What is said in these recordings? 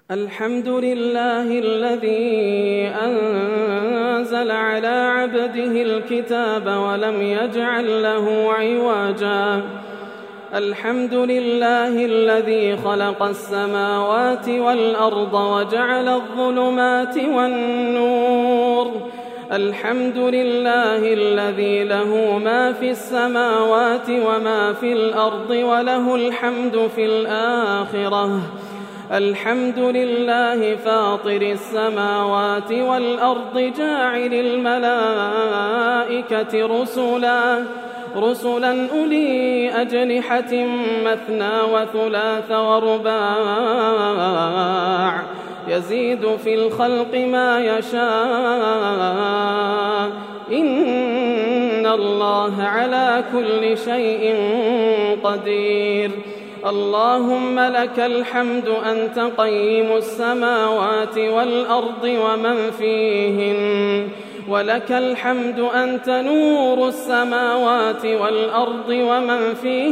الحمد لله الذي أنزل على عبده الكتاب ولم يجعل له عوجا. الحمد لله الذي خلق السماوات والأرض وجعل الظلمات والنور. الحمد لله الذي له ما في السماوات وما في الأرض وله الحمد في الآخرة. الحمد لله فاطر السماوات والأرض جاعل الملائكة رسلا أولي أجنحة مثنى وثلاث ورباع يزيد في الخلق ما يشاء إن الله على كل شيء قدير. اللهم لك الحمد أنت قيم السماوات والأرض ومن فيهن، ولك الحمد أنت نور السماوات والأرض ومن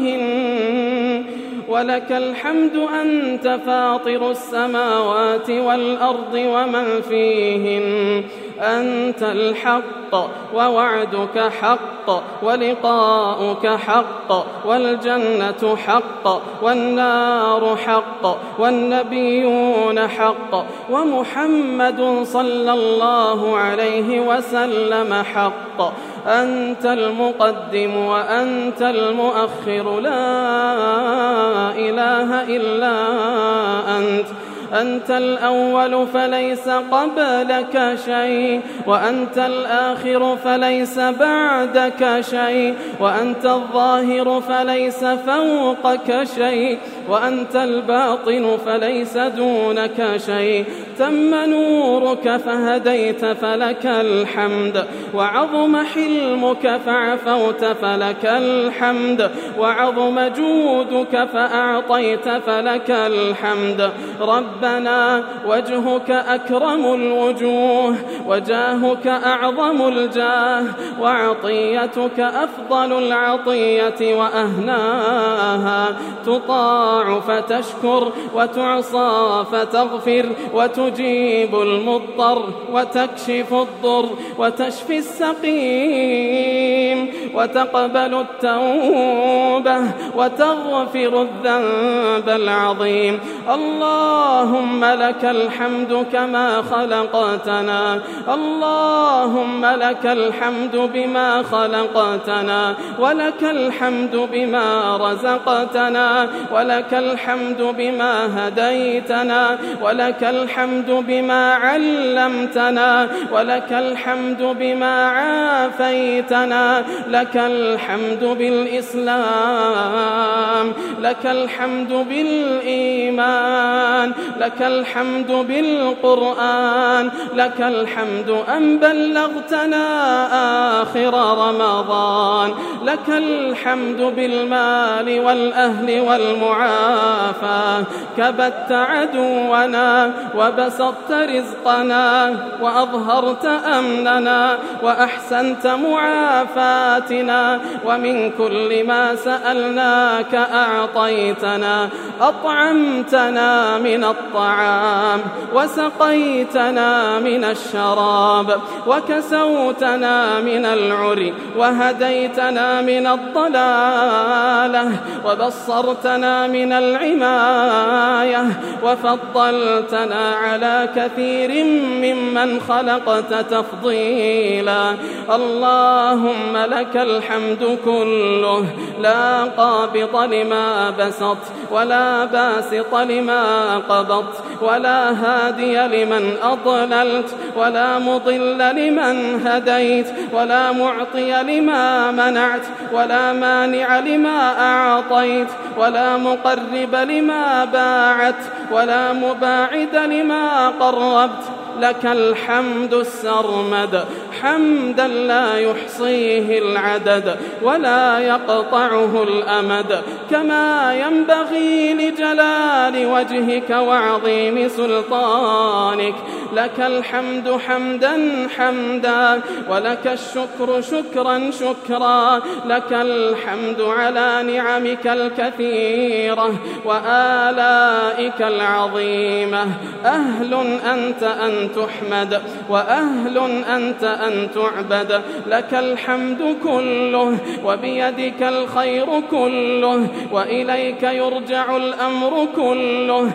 فيهن، ولك الحمد أنت فاطر السماوات والأرض ومن فيهن. أنت الحق ووعدك حق ولقاؤك حق والجنة حق والنار حق والنبيون حق ومحمد صلى الله عليه وسلم حق. أنت المقدم وأنت المؤخر لا إله إلا أنت. أنت الأول فليس قبلك شيء، وأنت الآخر فليس بعدك شيء، وأنت الظاهر فليس فوقك شيء، وأنت الباطن فليس دونك شيء. تم نورك فهديت فلك الحمد، وعظم حلمك فعفوت فلك الحمد، وعظم جودك فأعطيت فلك الحمد. ربنا وجهك أكرم الوجوه، وجاهك أعظم الجاه، وعطيتك أفضل العطية وأهناها. تطاع فتشكر، وتعصى فتغفر، وتجيب المضطر، وتكشف الضر، وتشفي السقيم، وتقبل التوبة، وتغفر الذنب العظيم. اللهم لك الحمد كما خلقتنا، اللهم لك الحمد بما خلقتنا، ولك الحمد بما رزقتنا، ولك الحمد بما هديتنا، ولك الحمد بما علمتنا، ولك الحمد بما عافيتنا. لك الحمد بالإسلام، لك الحمد بالإيمان، لك الحمد بالقرآن، لك الحمد أن بلغتنا آخر رمضان، لك الحمد بالمال والأهل والمعافاة. كبت عدونا وبسطت رزقنا وأظهرت أمننا وأحسنت معافاتنا، ومن كل ما سألناك أعطيتنا. أطعمتنا من الطعام، وسقيتنا من الشراب، وكسوتنا من العري، وهديتنا من الضلالة، وبصرتنا من العماية، وفضلتنا على كثير ممن خلقت تفضيلا. اللهم لك الحمد كله، لا قابض لما بسط، ولا باسط لما قبضت، ولا هادي لمن أضللت، ولا مضل لمن هديت، ولا معطي لما منعت، ولا مانع لما أعطيت، ولا مقرب لما باعت، ولا مباعد لما قربت. لك الحمد السرمد، حمدا لا يحصيه العدد ولا يقطعه الأمد، كما ينبغي لجلال وجهك وعظيم سلطانك. لك الحمد حمدا حمدا، ولك الشكر شكرا شكرا، لك الحمد على نعمك الكثيرة وآلائك العظيمة. أهل أنت أن تحمد، وأهل أنت أن تعبد. لك الحمد كله، وبيدك الخير كله، وإليك يرجع الأمر كله،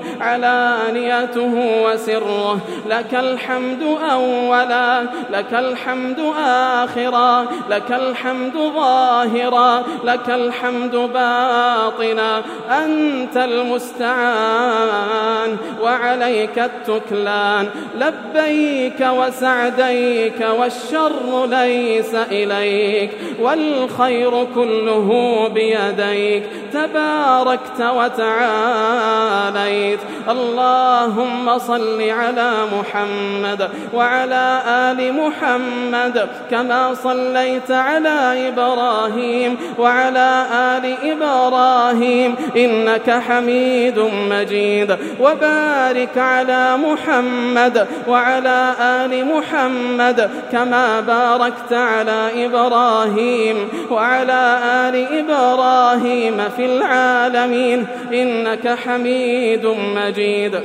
علانيته وسره. لك الحمد أولا، لك الحمد آخرا، لك الحمد ظاهرا، لك الحمد باطنا. أنت المستعان وعليك التكلان. لبيك وسعديك والشر ليس إليك، والخير كله بيديك. تباركت وتعاليت. اللهم صل على محمد وعلى آل محمد، كما صليت على إبراهيم وعلى آل إبراهيم إنك حميد مجيد. وبارك على محمد وعلى آل محمد، كما باركت على إبراهيم وعلى آل إبراهيم في العالمين إنك حميد مجيد.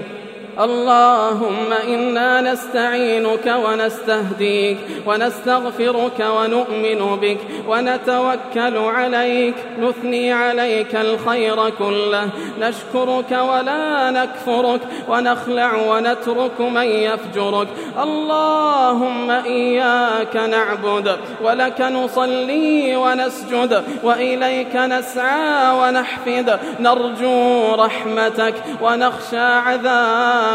اللهم إنا نستعينك ونستهديك ونستغفرك ونؤمن بك ونتوكل عليك، نثني عليك الخير كله، نشكرك ولا نكفرك، ونخلع ونترك من يفجرك. اللهم إياك نعبد ولك نصلي ونسجد، وإليك نسعى ونحفد، نرجو رحمتك ونخشى عذابك،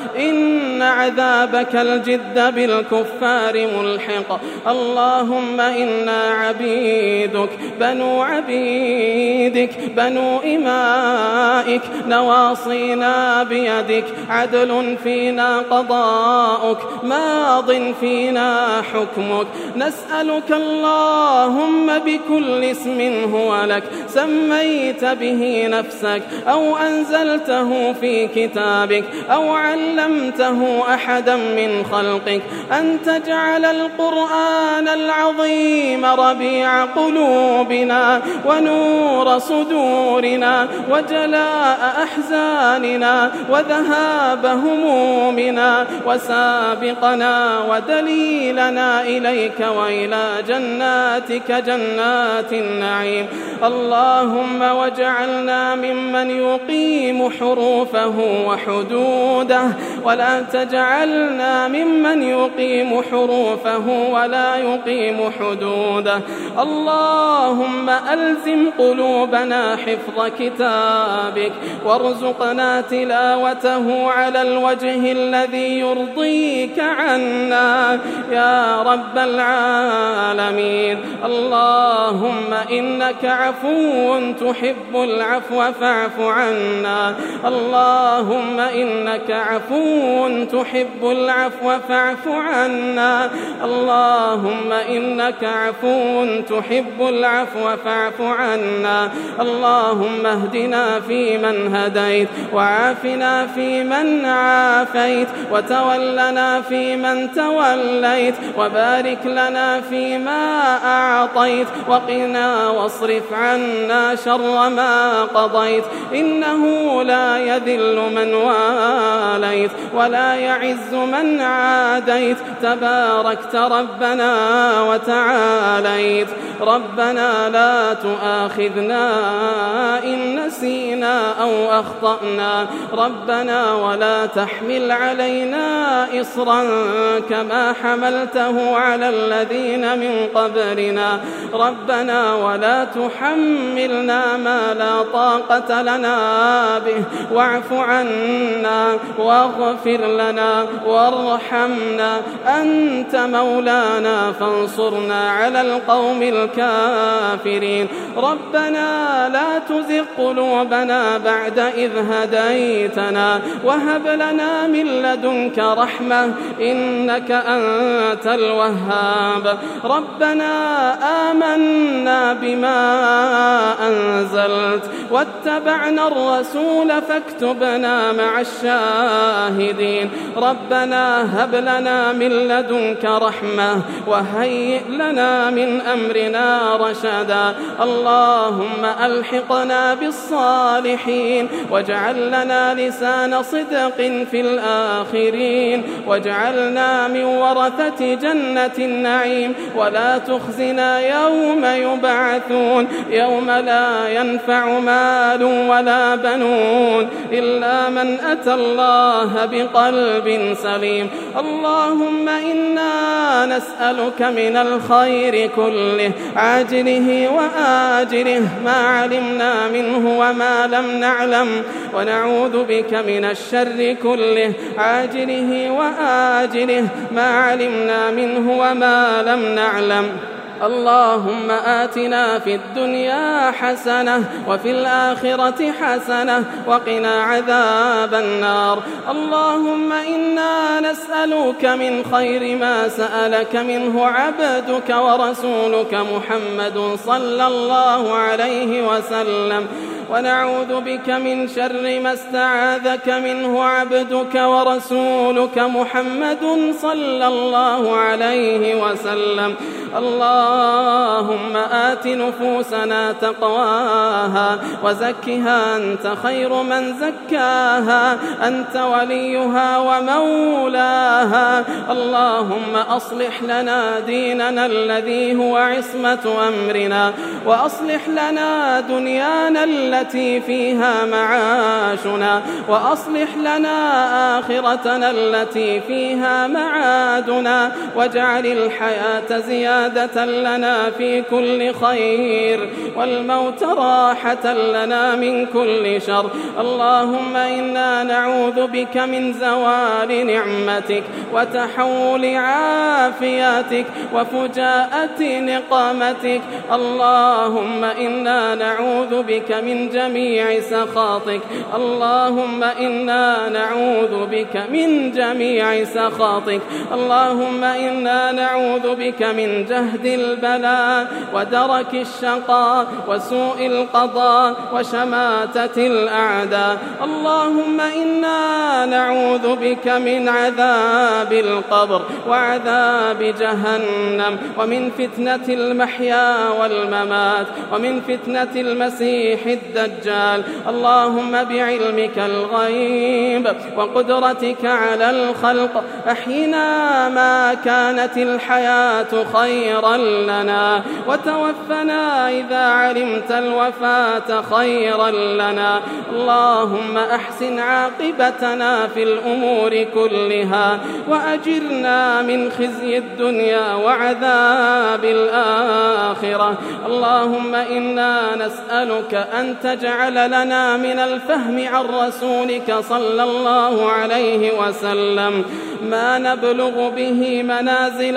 إن عذابك الجد بالكفار ملحق. اللهم إنا عبيدك بنو عبيدك بنو إمائك، نواصينا بيدك، عدل فينا قضاؤك، ماض فينا حكمك. نسألك اللهم بكل اسم هو لك سميت به نفسك، أو أنزلته في كتابك، أو علمته أحدا من خلقك، أن تجعل القرآن العظيم ربيع قلوبنا ونور صدورنا وجلاء أحزاننا وذهاب همومنا، وسابقنا ودليلنا إليك وإلى جناتك جنات النعيم. اللهم واجعلنا ممن يقيم حروفه وحدوده، ولا تجعلنا ممن يقيم حروفه ولا يقيم حدوده. اللهم ألزم قلوبنا حفظ كتابك، وارزقنا تلاوته على الوجه الذي يرضيك عنا يا رب العالمين. اللهم إنك عفو تحب العفو فاعف عنا. اللهم إنك عفو تحب العفو فاعف عنا. اللهم إنك عفو تحب العفو فاعف عنا. اللهم اهدنا فيمن هديت، وعافنا فيمن عافيت، وتولنا فيمن توليت، وبارك لنا فيما أعطيت، وقنا واصرف عنا شر ما قضيت. إنه لا يذل من واليت ولا يعز من عاديت، تباركت ربنا وتعاليت. ربنا لا تؤاخذنا إن نسينا أو أخطأنا، ربنا ولا تحمل علينا إصرا كما حملته على الذين من قبلنا، ربنا ولا تحملنا ما لا طاقة لنا به، واعف عنا واغفر فاغفر لنا وارحمنا، أنت مولانا فانصرنا على القوم الكافرين. ربنا لا تزغ قلوبنا بعد إذ هديتنا وهب لنا من لدنك رحمة إنك أنت الوهاب. ربنا آمنا بما أنزلت واتبعنا الرسول فاكتبنا مع الشاهدين. ربنا هب لنا من لدنك رحمة وهيئ لنا من أمرنا رشدا. اللهم ألحقنا بالصالحين واجعل لنا لسان صدق في الآخرين، واجعلنا من ورثة جنة النعيم، ولا تخزنا يوم يبعثون، يوم لا ينفع مال ولا بنون إلا من أتى الله بقلب سليم. اللهم إنا نسألك من الخير كله عاجله وآجله ما علمنا منه وما لم نعلم، ونعوذ بك من الشر كله عاجله وآجله ما علمنا منه وما لم نعلم. اللهم آتنا في الدنيا حسنة وفي الآخرة حسنة وقنا عذاب النار. اللهم إنا نسألك من خير ما سألك منه عبدك ورسولك محمد صلى الله عليه وسلم، ونعوذ بك من شر ما استعاذك منه عبدك ورسولك محمد صلى الله عليه وسلم. اللهم آت نفوسنا تقواها وزكها أنت خير من زكاها، أنت وليها ومولاها. اللهم أصلح لنا ديننا الذي هو عصمة أمرنا، وأصلح لنا دنيانا التي فيها معاشنا، وأصلح لنا آخرتنا التي فيها معادنا، واجعل الحياة زيادة لنا في كل خير والموت راحة لنا من كل شر. اللهم إنا نعوذ بك من زوال نعمتك وتحول عافيتك وفجاءة نقمتك. اللهم إنا نعوذ بك من جميع سخطك. اللهم إنا نعوذ بك من جميع سخطك. اللهم إنا نعوذ بك من جهد البلاء ودرك الشقاء وسوء القضاء وشماتة الأعداء. اللهم إنا نعوذ بك من عذاب القبر وعذاب جهنم ومن فتنة المحيا والممات ومن فتنة المسيح الدجال. اللهم بعلمك الغيب وقدرتك على الخلق أحينا ما كانت الحياة خيرا لنا، وتوفنا إذا علمت الوفاة خيرا لنا. اللهم أحسن عاقبتنا في الأمور كلها، وأجرنا من خزي الدنيا وعذاب الآخرة. اللهم إنا نسألك أن تجعل لنا من الفهم عن رسولك صلى الله عليه وسلم ما نبلغ به منازل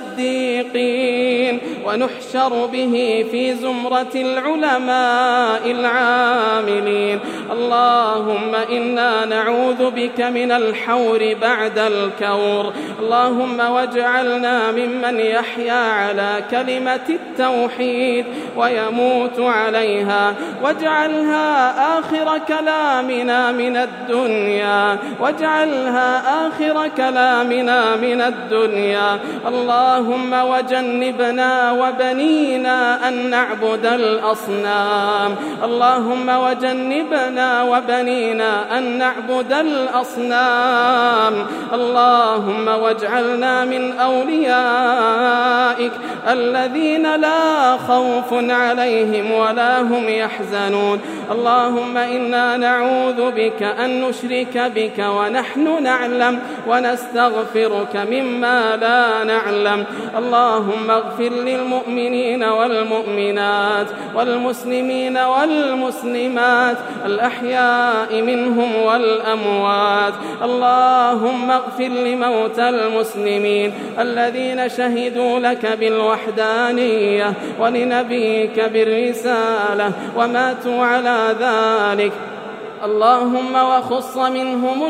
الصديقين، ونحشر به في زمرة العلماء العاملين. اللهم إنا نعوذ بك من الحور بعد الكور. اللهم واجعلنا ممن يحيا على كلمة التوحيد ويموت عليها، واجعلها آخر كلامنا من الدنيا، واجعلها آخر كلامنا من الدنيا. اللهم وجنبنا وبنينا أن نعبد الأصنام. اللهم وجنبنا وبنينا أن نعبد الأصنام. اللهم واجعلنا من أوليائك الذين لا خوف عليهم ولا هم يحزنون. اللهم إنا نعوذ بك أن نشرك بك ونحن نعلم ونستغفرك مما لا نعلم. اللهم اغفر للمؤمنين والمؤمنات والمسلمين والمسلمات الأحياء منهم والأموات. اللهم اغفر لموتى المسلمين الذين شهدوا لك بالوحدانية ولنبيك بالرسالة وماتوا على ذلك. اللهم وخص منهم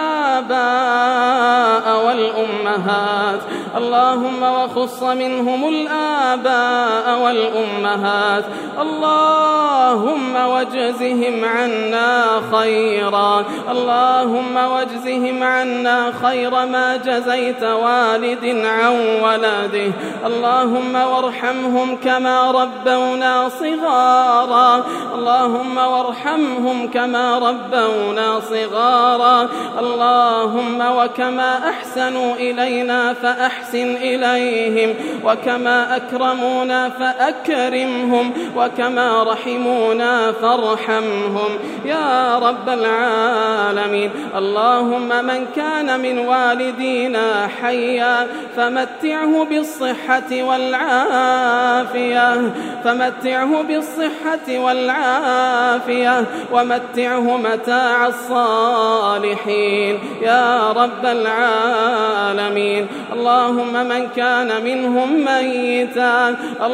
الآباء والأمهات. اللهم وخص منهم الآباء والأمهات. اللهم واجزهم عنا خيرا. اللهم واجزهم عنا خير ما جزيت والد عن ولده. اللهم وارحمهم كما ربونا صغارا. اللهم وارحمهم كما ربونا صغارا. اللهم وكما أحسنوا إلينا فأحسن إليهم، وكما أكرمونا فأكرمهم، وكما رحمونا فارحمهم يا رب العالمين. اللهم من كان من والدينا حيا فمتعه بالصحة والعافية، فمتعه بالصحة والعافية، ومتعه متاع الصالحين يا رب العالمين. اللهم من كان منهم ميتا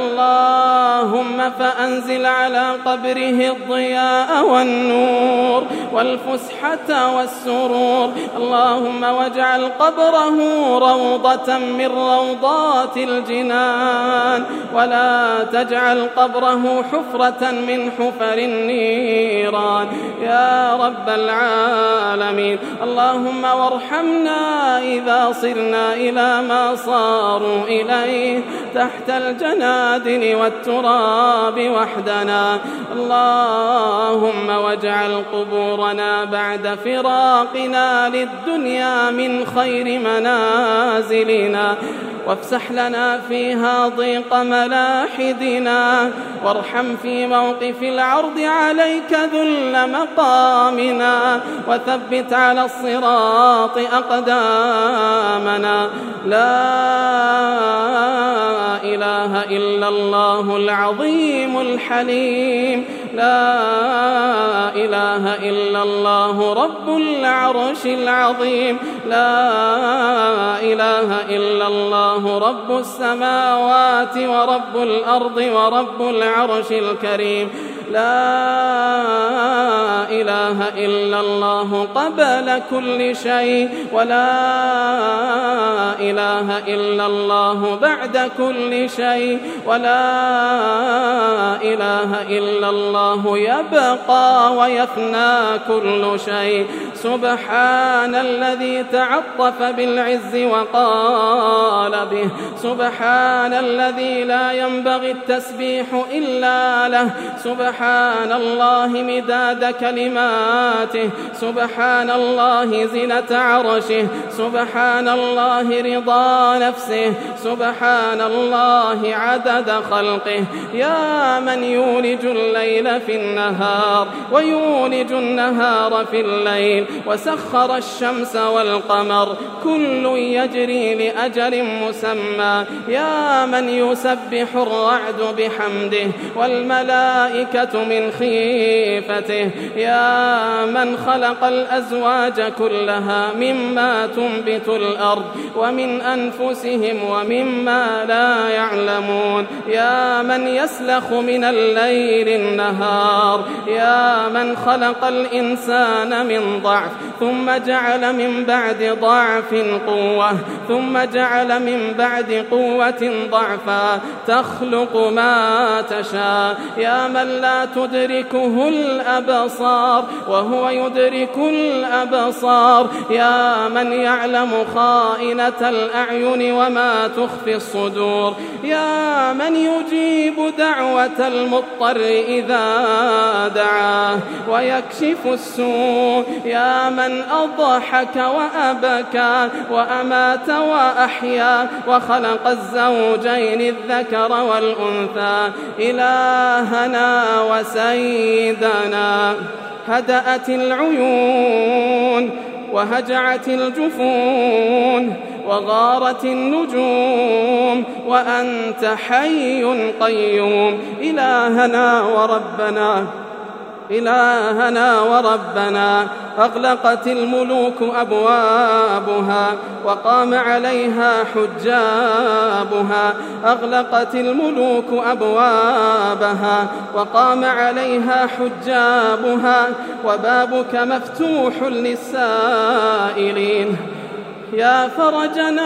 اللهم فأنزل على قبره الضياء والنور والفسحة والسرور. اللهم واجعل قبره روضة من روضات الجنان، ولا تجعل قبره حفرة من حفر النيران يا رب العالمين. اللهم وارحمنا إذا صرنا إلى ما صاروا إليه تحت الجنادل والتراب وحدنا. اللهم واجعل قبورنا بعد فراقنا للدنيا من خير منازلنا، وافسح لنا فيها ضيق ملاحدنا، وارحم في موقف العرض عليك ذل مقامنا، وثبت على الصراط أقدامنا. لا إله إلا الله العظيم الحليم، لا إله إلا الله رب العرش العظيم، لا إله إلا الله رب السماوات ورب الأرض ورب العرش الكريم، لا إله إلا الله قبل كل شيء، ولا إله إلا الله بعد كل شيء، ولا إله إلا الله يبقى ويفنى كل شيء. سبحان الذي تعطف بالعز وقال به، سبحان الذي لا ينبغي التسبيح إلا له، سبحان الله مداد كلماته، سبحان الله زنة عرشه، سبحان الله رضا نفسه، سبحان الله عدد خلقه. يا من يولج الليل في النهار ويولج النهار في الليل، وسخر الشمس والقمر كل يجري لأجل مسمى. يا من يسبح الرعد بحمده والملائكة من خيفته. يا من خلق الأزواج كلها مما تنبت الأرض ومن أنفسهم ومما لا يعلمون. يا من يسلخ من الليل النهار. يا من خلق الإنسان من ضعف ثم جعل من بعد ضعف قوة، ثم جعل من بعد قوة ضعفا، تخلق ما تشاء. يا من لا لا تدركه الأبصار وهو يدرك الأبصار. يا من يعلم خائنة الأعين وما تخفي الصدور. يا من يجيب دعوة المضطر إذا دعاه ويكشف السوء. يا من أضحك وأبكى وأمات وأحيا وخلق الزوجين الذكر والأنثى. إلهنا وسيدنا، هدأت العيون وهجعت الجفون وغارت النجوم وأنت حي قيوم. إلهنا وربنا، أغلقت الملوك أبوابها وقام عليها حجابها. أغلقت الملوك أبوابها وقام عليها حجابها وبابك مفتوح للسائلين. يا فرجنا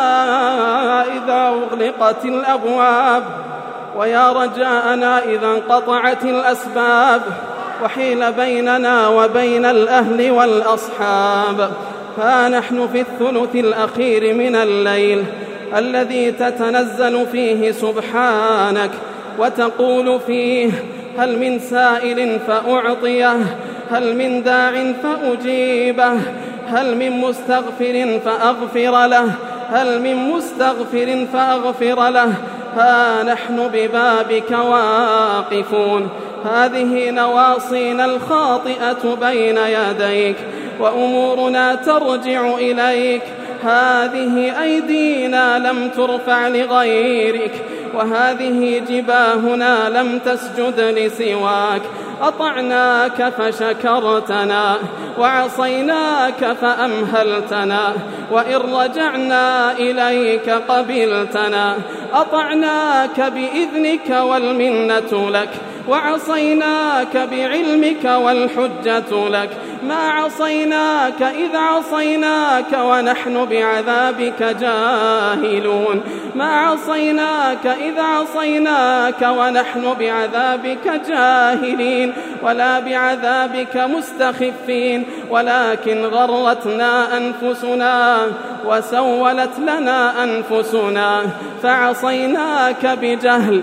إذا أغلقت الأبواب، ويا رجاءنا إذا انقطعت الأسباب وحيل بيننا وبين الأهل والأصحاب. ها نحن في الثلث الأخير من الليل الذي تتنزل فيه سبحانك وتقول فيه: هل من سائل فأعطيه، هل من داع فأجيبه، هل من مستغفر فأغفر له، هل من مستغفر فأغفر له. ها نحن ببابك واقفون، هذه نواصينا الخاطئة بين يديك وأمورنا ترجع إليك. هذه أيدينا لم ترفع لغيرك، وهذه جباهنا لم تسجد لسواك. أطعناك فشكرتنا، وعصيناك فأمهلتنا، وإن رجعنا إليك قبلتنا. أطعناك بإذنك والمنة لك، وعصيناك بعلمك والحجة لك. ما عصيناك إذ عصيناك ونحن بعذابك جاهلون. ما عصيناك إذ عصيناك ونحن بعذابك جاهلين ولا بعذابك مستخفين، ولكن غرتنا أنفسنا وسولت لنا أنفسنا فعصيناك بجهل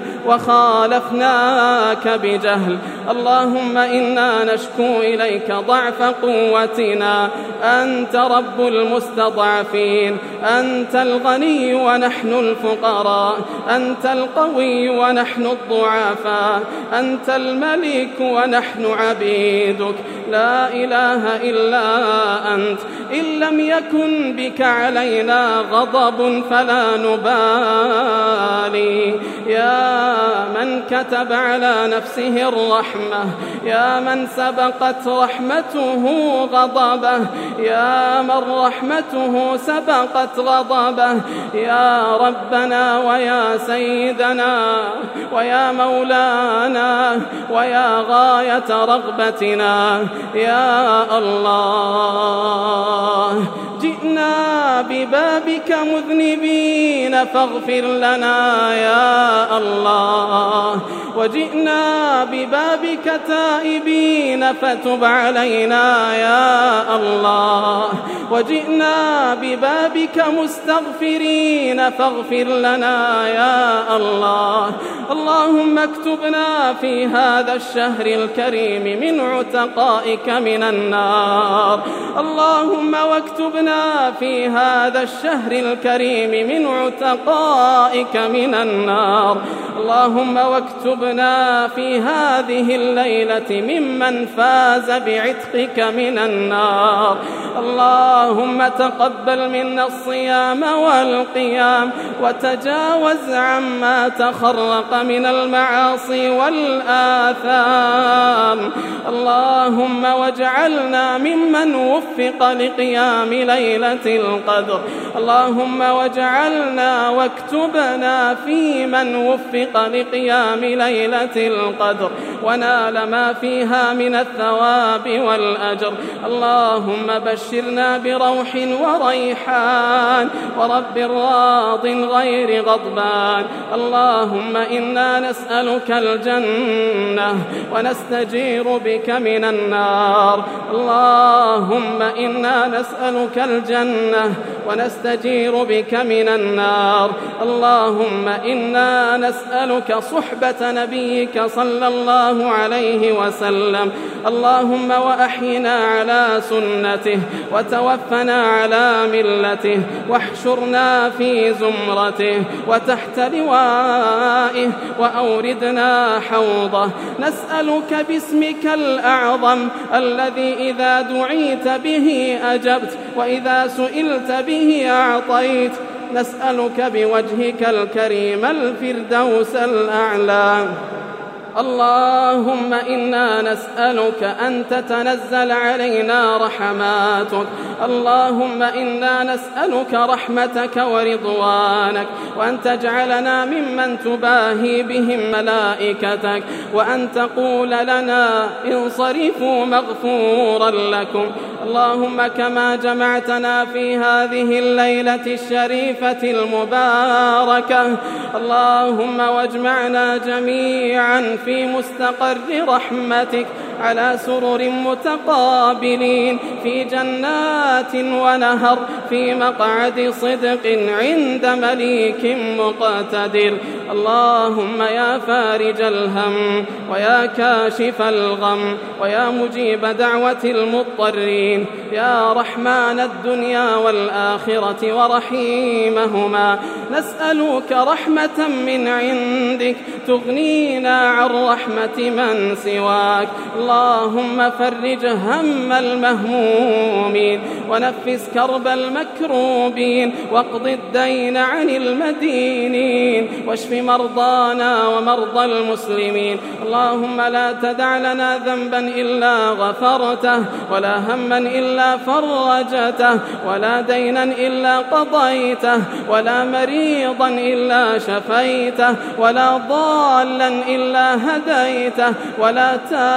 وخالفناك بجهل. اللهم إنا نشكو إليك ضعف قوتنا. أنت رب المستضعفين، أنت الغني ونحن الفقراء، أنت القوي ونحن الضعفاء، أنت الملك ونحن عبيدك. لا إله إلا أنت. إن لم يكن بك علينا غضب فلا نبالي. يا من كتب على نفسه الرحمة، يا من سبقت رحمته غضبه، يا من رحمته سبقت غضبه. يا ربنا ويا سيدنا ويا مولانا ويا غاية رغبتنا، يا الله، جئنا ببابك مذنبين فاغفر لنا يا الله، وجئنا ببابك تائبين فتب علينا يا الله، وجئنا ببابك مستغفرين فاغفر لنا يا الله. اللهم اكتبنا في هذا الشهر الكريم من عتقائك من النار. اللهم واكتبنا في هذا الشهر الكريم من عتقائك من النار. اللهم واكتبنا في هذه الليلة ممن فاز بعتقك من النار. اللهم تقبل منا الصيام والقيام، وتجاوز عما تخرق من المعاصي والآثام. اللهم واجعلنا ممن وفق لقيام ليلة القدر. اللهم واجعلنا واكتبنا في من وفق لقيام ليلة القدر. ونال ما فيها من الثواب والأجر. اللهم بشرنا بروح وريحان ورب راض غير غضبان. اللهم إنا نسألك الجنة ونستجير بك من النار. اللهم إنا نسألك الجنة ونستجير بك من النار. اللهم إنا نسألك صحبة نبيك صلى الله عليه وسلم. اللهم وأحينا على سنته وتوفنا على ملته واحشرنا في زمرته وتحت لوائه وأوردنا حوضه. نسألك باسمك الأعظم الذي إذا دعيت به أجبت وإذا سئلت به أعطيت. نسألك بوجهك الكريم الفردوس الأعلى. اللهم إنا نسألك أن تتنزل علينا رحماتك. اللهم إنا نسألك رحمتك ورضوانك وأن تجعلنا ممن تباهي بهم ملائكتك وأن تقول لنا انصرفوا مغفورا لكم. اللهم كما جمعتنا في هذه الليلة الشريفة المباركة اللهم واجمعنا جميعا في مستقر رحمتك على سرر متقابلين في جنات ونهر في مقعد صدق عند مليك مقتدر. اللهم يا فارج الهم ويا كاشف الغم ويا مجيب دعوة المضطرين يا رحمن الدنيا والآخرة ورحيمهما، نسألك رحمة من عندك تغنينا عن رحمة من سواك. اللهم فرج هم المهمومين ونفس كرب المكروبين واقض الدين عن المدينين واشف مرضانا ومرضى المسلمين. اللهم لا تدع لنا ذنبا إلا غفرته ولا هما إلا فرجته ولا دينا إلا قضيته ولا مريضا إلا شفيته ولا ضالا إلا هديته ولا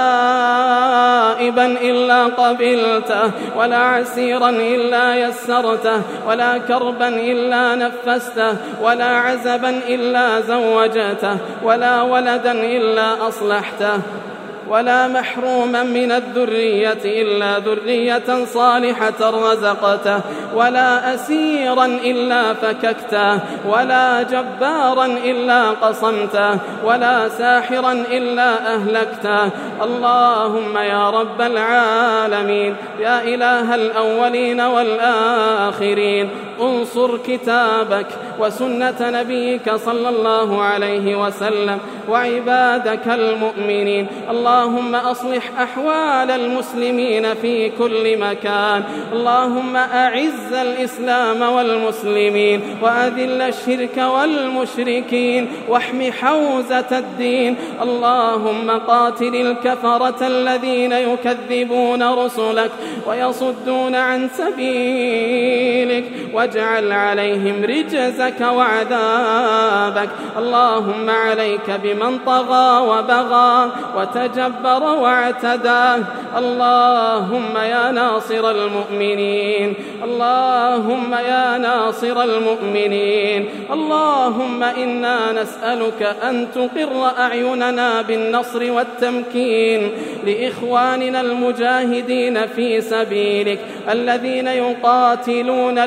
تائبا إلا قبلته ولا عسيرا إلا يسرته ولا كربا إلا نفسته ولا عزبا إلا زوجته ولا ولدا إلا أصلحته ولا محروما من الذرية إلا ذرية صالحة رزقته ولا أسيرا إلا فككته ولا جبارا إلا قصمته ولا ساحرا إلا أهلكته. اللهم يا رب العالمين يا إله الأولين والآخرين انصر كتابك وسنة نبيك صلى الله عليه وسلم وعبادك المؤمنين. اللهم أصلح أحوال المسلمين في كل مكان. اللهم أعز الإسلام والمسلمين وأذل الشرك والمشركين واحم حوزة الدين. اللهم قاتل الكفرة الذين يكذبون رسلك ويصدون عن سبيلك واجعل عليهم رجزك وعذابك. اللهم عليك بمن طغى وبغى وتجبر واعتدى. اللهم يا ناصر المؤمنين اللهم يا ناصر المؤمنين اللهم إنا نسألك أن تقر أعيننا بالنصر والتمكين لإخواننا المجاهدين في سبيلك الذين يقاتلون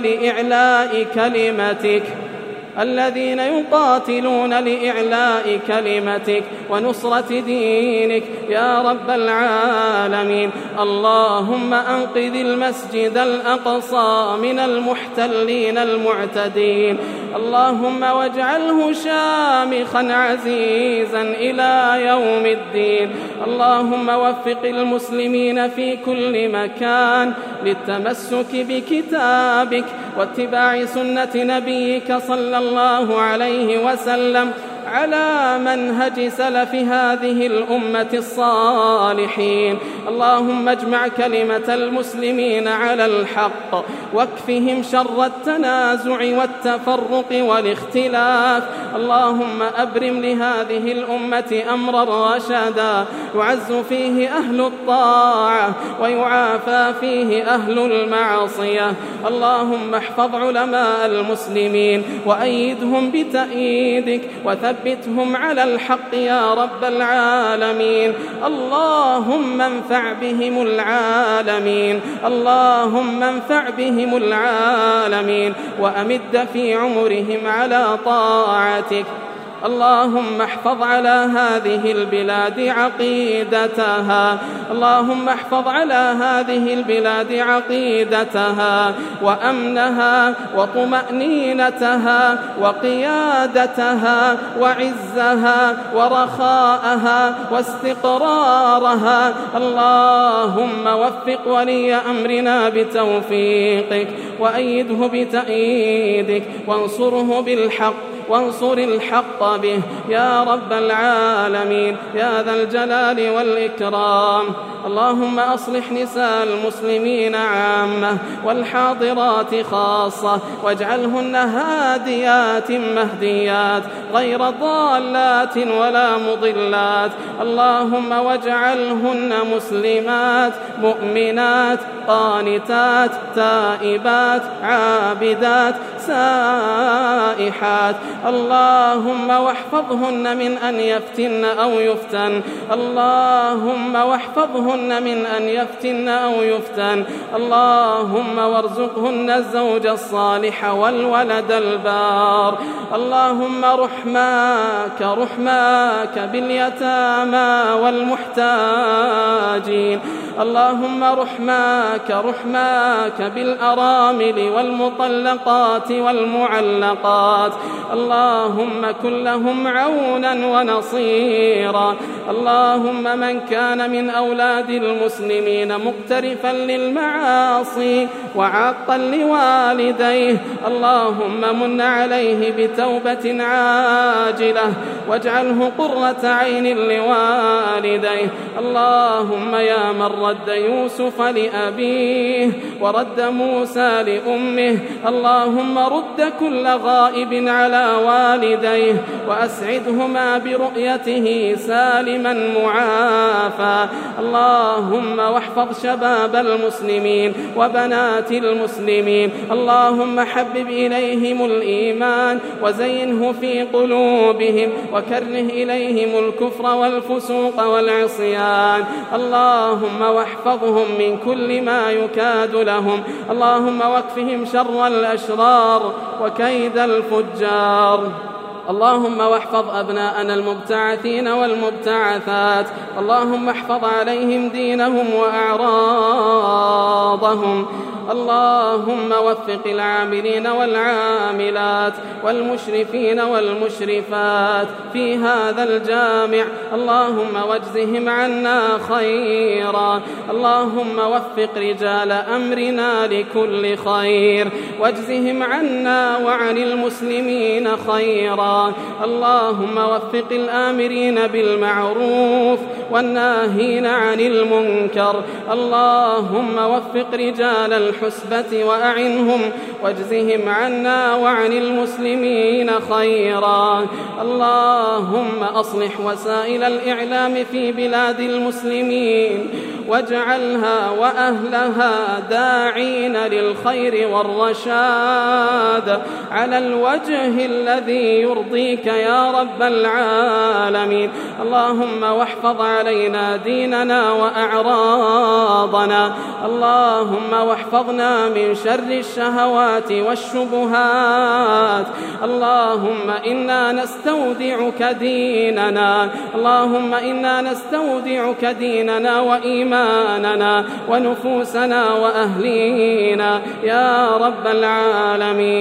لإعلاء كلمتك ونصرة دينك يا رب العالمين. اللهم أنقذ المسجد الأقصى من المحتلين المعتدين. اللهم واجعله شامخا عزيزا إلى يوم الدين. اللهم وفق المسلمين في كل مكان للتمسك بكتابك واتباع سنة نبيك صلى الله عليه وسلم على منهج سلف هذه الأمة الصالحين. اللهم اجمع كلمة المسلمين على الحق واكفهم شر التنازع والتفرق والاختلاف. اللهم أبرم لهذه الأمة أمرا رشدا يعز فيه أهل الطاعة ويعافى فيه أهل المعصية. اللهم احفظ علماء المسلمين وأيدهم بتأييدك وثبتهم على الحق يا رب العالمين. اللهم انفع بهم العالمين، اللهم انفع بهم العالمين وأمد في عمرهم على طاعتك. اللهم احفظ على هذه البلاد عقيدتها، اللهم احفظ على هذه البلاد عقيدتها وأمنها وطمأنينتها وقيادتها وعزها ورخاءها واستقرارها. اللهم وفق ولي أمرنا بتوفيقك وأيده بتأييدك وانصره بالحق وانصر الحق به يا رب العالمين يا ذا الجلال والإكرام. اللهم أصلح نساء المسلمين عامة والحاضرات خاصة واجعلهن هاديات مهديات غير ضالات ولا مضلات. اللهم واجعلهن مسلمات مؤمنات قانتات تائبات عابدات سائحات. اللهم واحفظهن من أن يفتن أو يفتن، اللهم واحفظهن من أن يفتن أو يفتن. اللهم وارزقهن الزوج الصالح والولد البار. اللهم رحماك باليتامى والمحتاجين. اللهم رحماك بالأرامل والمطلقات والمعلقات. اللهم كن لهم عونا ونصيرا. اللهم من كان من أولاد المسلمين مقترفا للمعاصي وعاقا لوالديه اللهم من عليه بتوبة عاجلة واجعله قرة عين لوالديه. اللهم يا من رد يوسف لأبيه ورد موسى لأمه اللهم رد كل غائب على والديه وأسعدهما برؤيته سالما معافى. اللهم واحفظ شباب المسلمين وبنات المسلمين. اللهم حبب إليهم الإيمان وزينه في قلوبهم وكره إليهم الكفر والفسوق والعصيان. اللهم واحفظهم من كل ما يكاد لهم. اللهم واكفهم شر الأشرار وكيد الفجار. اللهم واحفظ أبناءنا المبتعثين والمبتعثات. اللهم احفظ عليهم دينهم وأعراضهم. اللهم وفق العاملين والعاملات والمشرفين والمشرفات في هذا الجامع. اللهم واجزهم عنا خيرا. اللهم وفق رجال أمرنا لكل خير واجزهم عنا وعن المسلمين خيرا. اللهم وفق الآمرين بالمعروف والناهين عن المنكر. اللهم وفق رجال الحسبة وأعنهم واجزهم عنا وعن المسلمين خيرا. اللهم أصلح وسائل الإعلام في بلاد المسلمين واجعلها وأهلها داعين للخير والرشاد على الوجه الذي يرضيك يا رب العالمين. اللهم واحفظ علينا ديننا وأعراضنا. اللهم واحفظنا من شر الشهوات والشبهات. اللهم إنا نستودعك ديننا. اللهم إنا نستودعك ديننا وإيماننا ونفوسنا وأهلينا يا رب العالمين.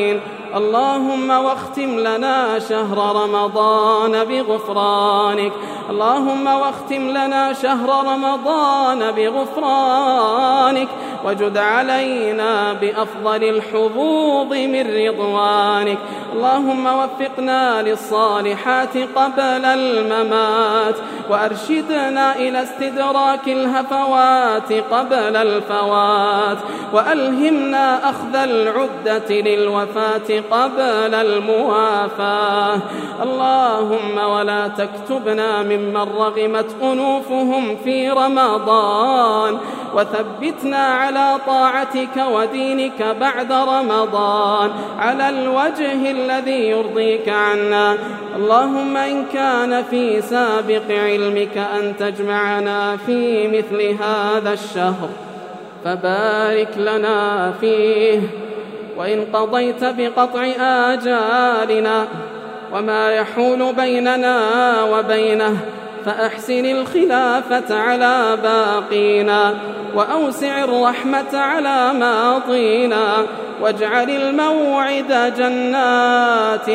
اللهم واختم لنا شهر رمضان بغفرانك، اللهم واختم لنا شهر رمضان بغفرانك، وجد علينا بأفضل الحظوظ من رضوانك. اللهم وفقنا للصالحات قبل الممات، وأرشدنا إلى استدراك الهفوات قبل الفوات، وألهمنا أخذ العدة للوفاة قبل الموافاة. اللهم ولا تكتبنا ممن رغمت أنوفهم في رمضان، وثبتنا على طاعتك ودينك بعد رمضان على الوجه الذي يرضيك عنا. اللهم إن كان في سابق علمك أن تجمعنا في مثل هذا الشهر فبارك لنا فيه، وإن قضيت بقطع آجالنا وما يحول بيننا وبينه فأحسن الخلافة على باقينا، وأوسع الرحمة على ماضينا، واجعل الموعد جنات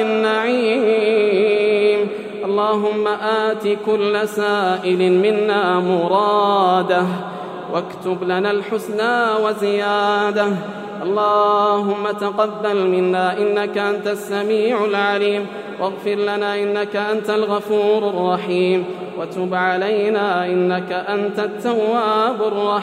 النعيم. اللهم آت كل سائل منا مراده، واكتب لنا الحسنى وزيادة. اللهم تقبل منا إنك أنت السميع العليم، واغفر لنا إنك أنت الغفور الرحيم، وتب علينا إنك أنت التواب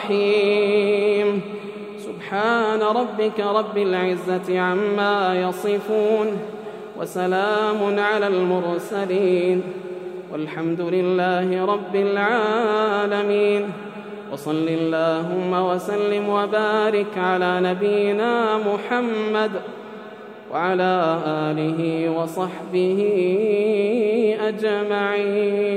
الرحيم. سبحان ربك رب العزة عما يصفون، وسلام على المرسلين، والحمد لله رب العالمين. وصل اللهم وسلم وبارك على نبينا محمد وعلى آله وصحبه أجمعين.